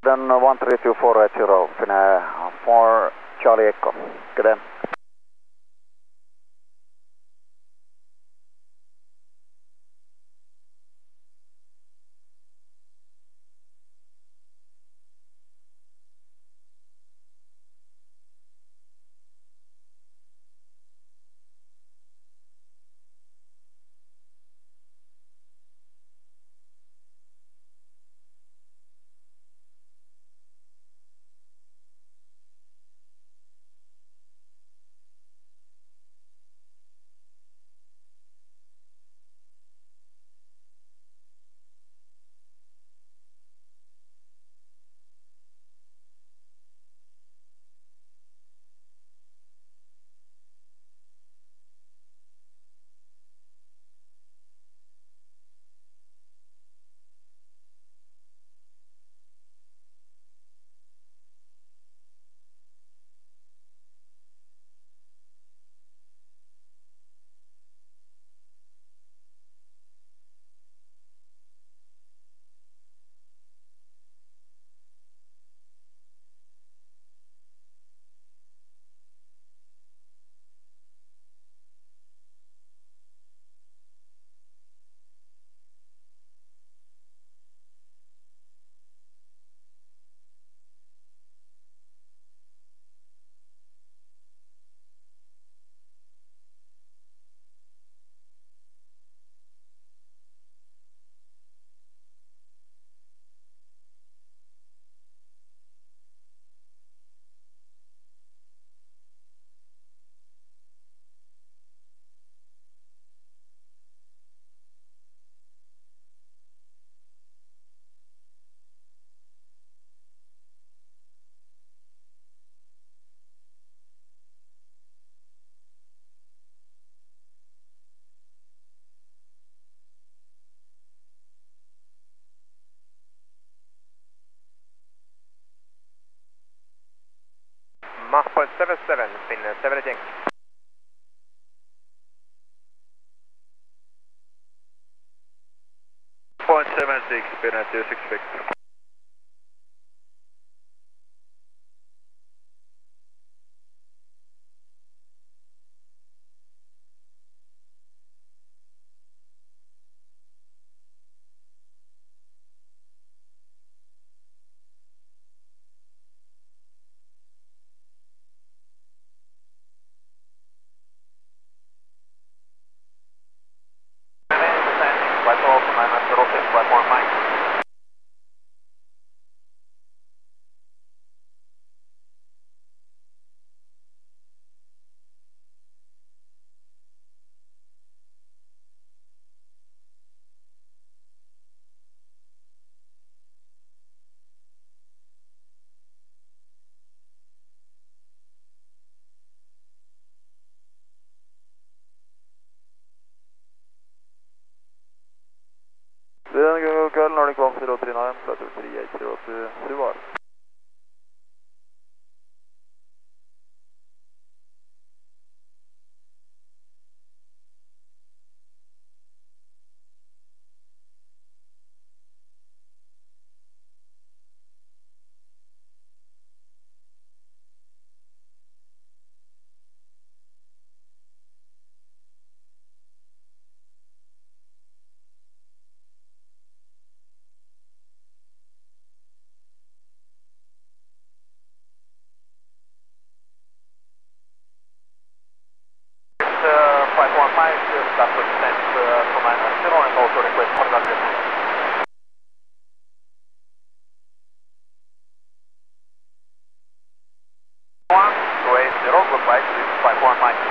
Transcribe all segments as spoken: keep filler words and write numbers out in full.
Sweden one three two four eight zero, Finnair for Charlie Echo. Good day. Mach point seven seven, Finnair seven Yankee. point seven six, Finnair two six Victor. Flight off, nine at rotate, flight one Mike. Sweden Google, Nordic one zero three nine, flight three eight zero to Suvar. Uh, flight one Mike, that's the descent uh, from nine at zero and also request for that descent. one two eight zero, goodbye, this is flight one Mike.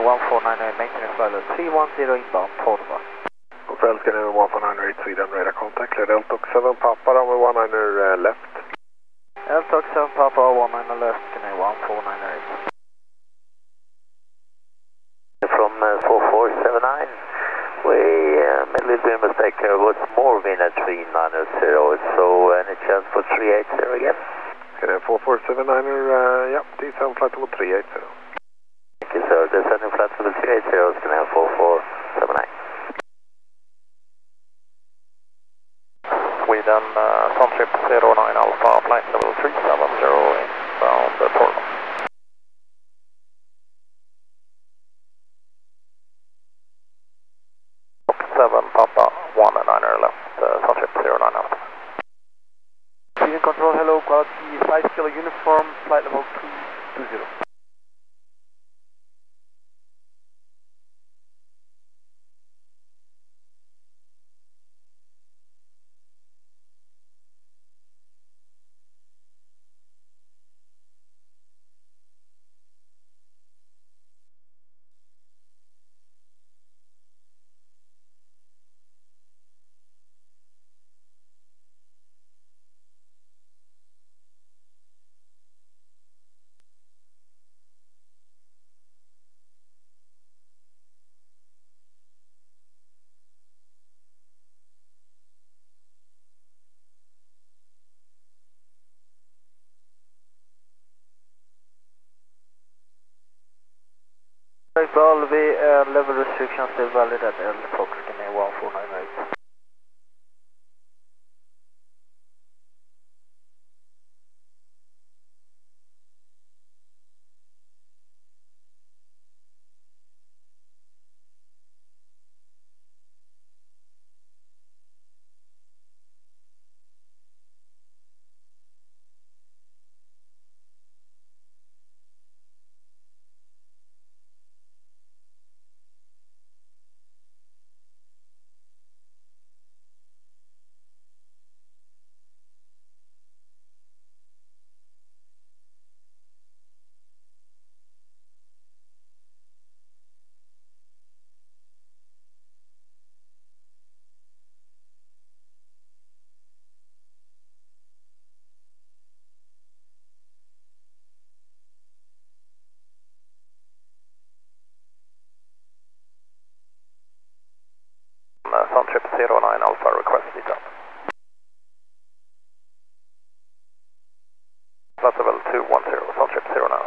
one four nine eight, maintenance flight level three one zero inbound, Portova. Hotel Scanner one four nine eight, Sweden, radar contact, clear Delta seven Papa, runway one niner uh, left. Delta seven Papa, one niner left, Scanner one four nine eight. From uh, four four seven nine, we uh, made a little bit of a mistake here, it was more wind at three nine zero, so any chance for three eight zero again? Scanner four four seven niner, uh, yeah, T seven flight level three eight zero. Thank you sir, descending flight level three eight zero, Scanner four four seven nine. Sweden, uh, Suntrip zero nine Alpha, flight level three seven zero, inbound uh, Portova. seven Papa, one niner left, uh, Suntrip zero nine Alpha. Sweden Control, hello, quality five kilo uniform, flight level two two zero. Valve uh, level restriction still valid at L Fox, Scanner one four nine eight. Uh, Suntrip zero nine Alpha, request detail. Flight level two one zero, Suntrip zero nine.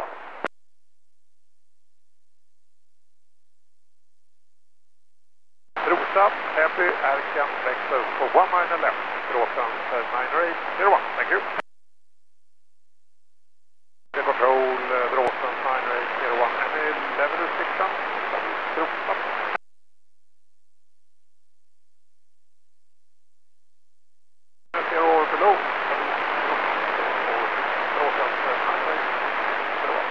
Rosa, Happy, Erkan, växlar upp på one niner left, Rosan, niner eight zero one, thank you. The control, uh, Rosan, niner eight zero one, any level restriction? Rosa. Zero or below. Rosan, niner eight zero one.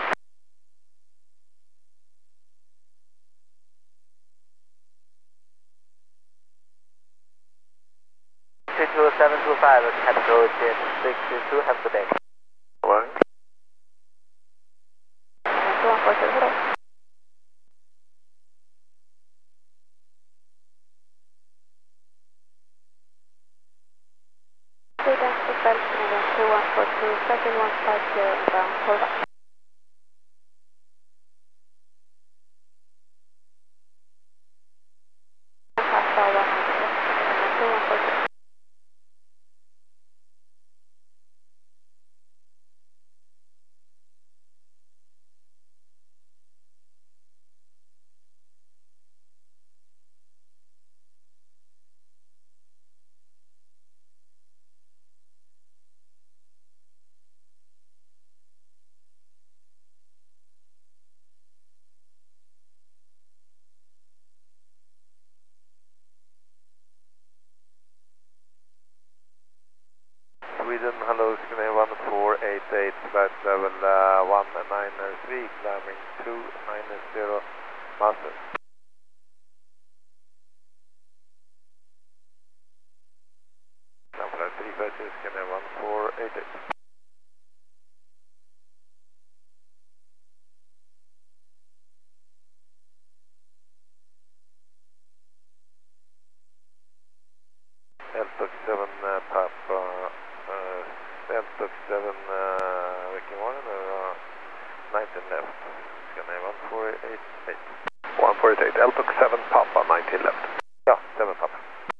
three two seven two five, capital jet six two, have a good day. Right. one four seven zero. Sweden, Hotel Scandinavia two one four two, second one five zero, inbound, Portova. Papa one niner left, two one four two. Sweden, hello, Scanner one four eight eight, flight level uh, one niner three, climbing two nine zero, master. Number three thirty, Scanner one four eight eight. seven uh, Papa, uh, Delta seven, uh, vilken var det nu då? nineteen left. Ska ni one four eight eight. one four eight eight, Eltok seven Papa, nineteen left. Ja, seven Papa.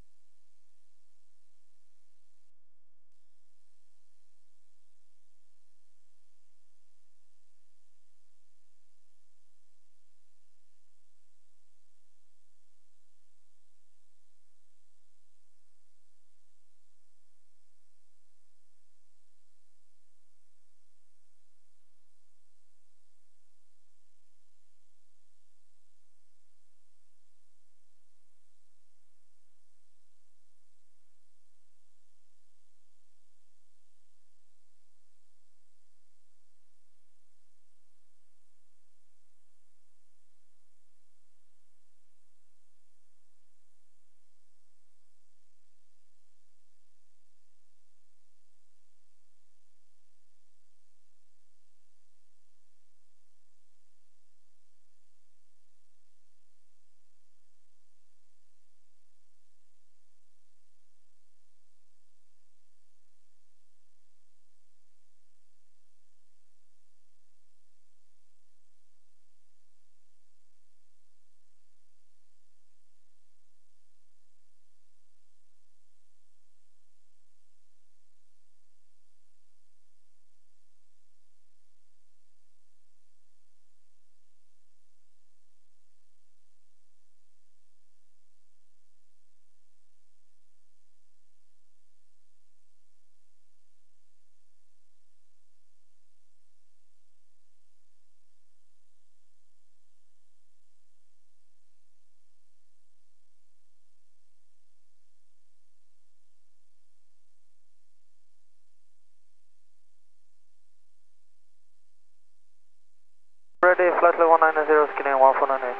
Ready, flight level one nine zero, scanning one four nine eight.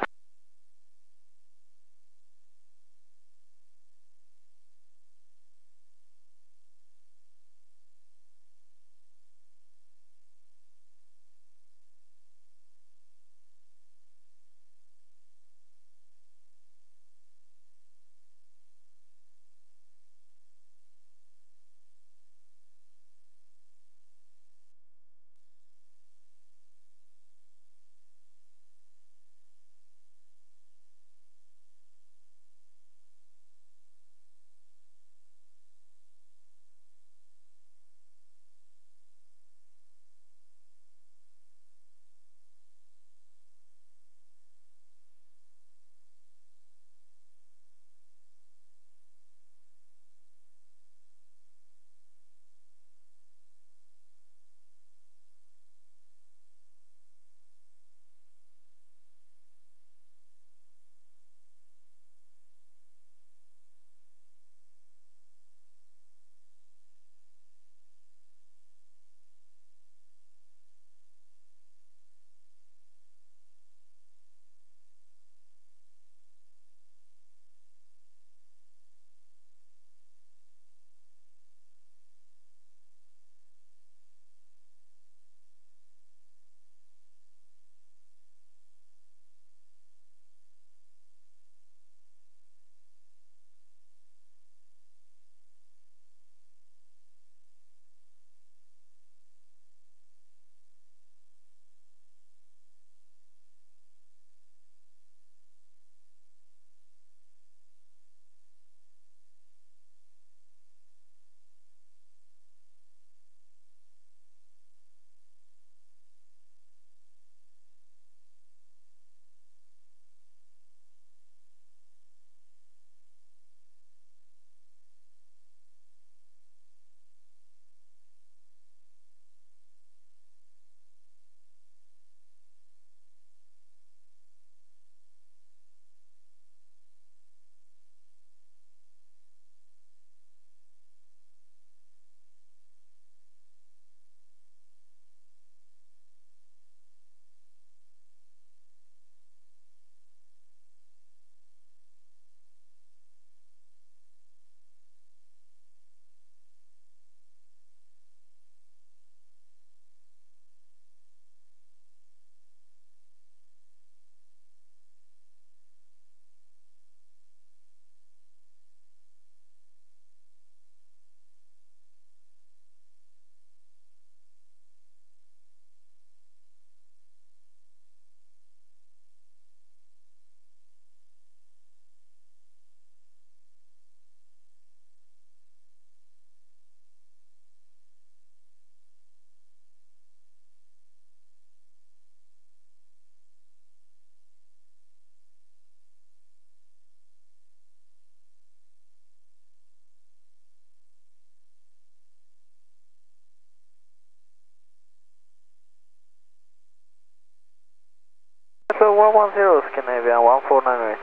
one four nine eight.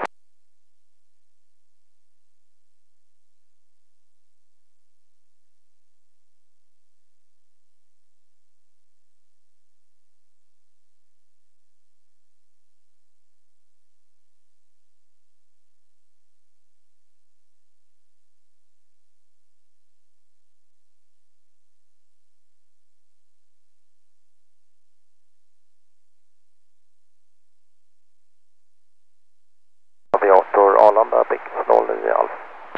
Aviator Arlanda, Bix noll nio Alf.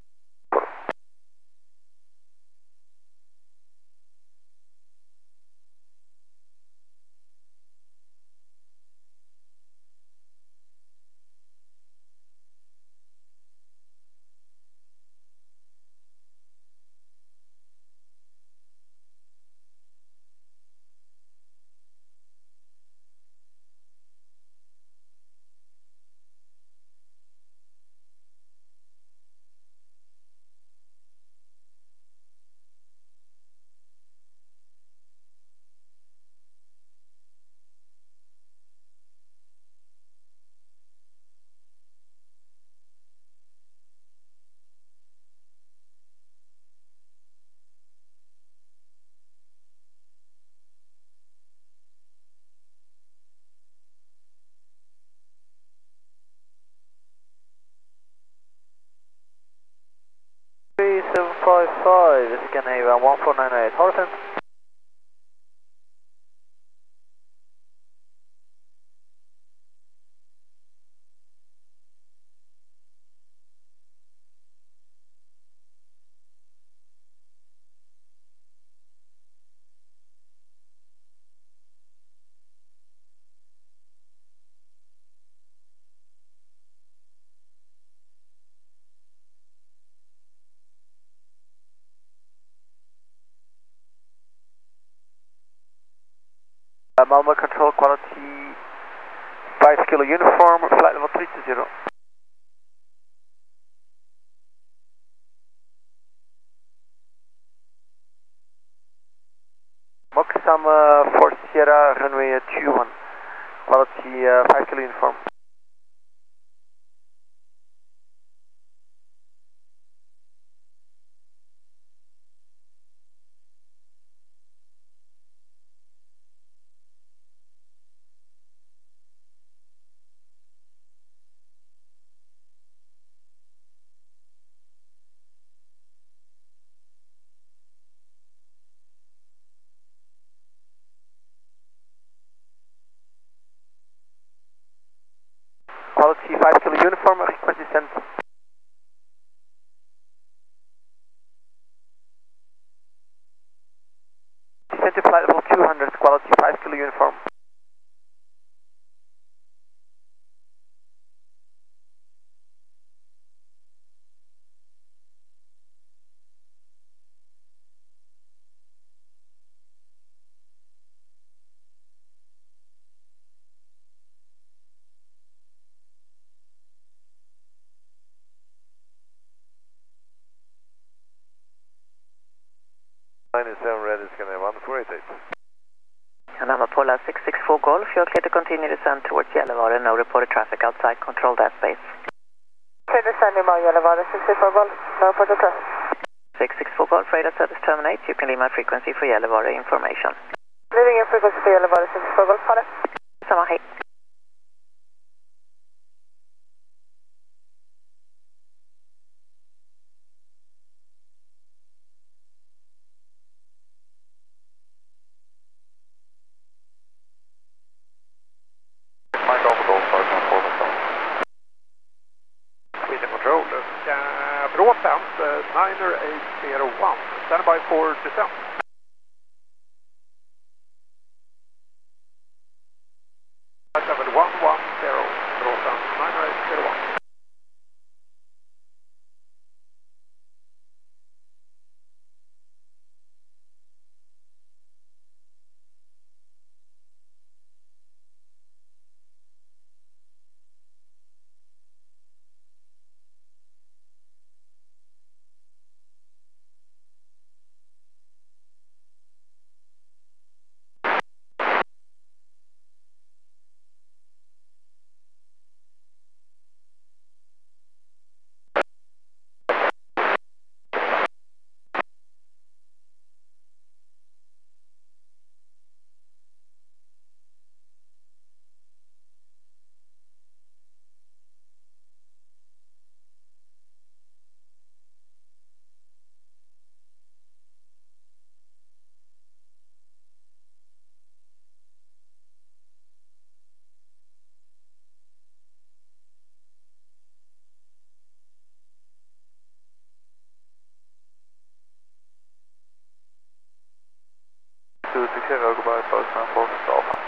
three seven five five, this is Scandinavia one four nine eight, Horizon. Uh, Malmö Control Quality five kilo uniform, flight level three two zero. Moxam uh, for Sierra runway two one, quality uh, five kilo uniform. Quality five kilo uniform, request descent. Descent to flight level two hundred, quality five kilo uniform. ninety-seven red is going to one four eight eight. Anama Pola six six four Golf, you're clear to continue descent towards Gällivare, no reported traffic outside controlled airspace. Clear descending by Gällivare six six four Golf, no reported traffic. six six four Golf, radar service terminate, you can leave my frequency for Gällivare information. Leaving your frequency for Gällivare six six four Golf, ha det. Samma, hej. Sweden Control, uh, Bråsand, uh, nine eight zero one, stand by for descent. seven one one zero, Bråsand, nine eight zero one. högberg, first number, stop.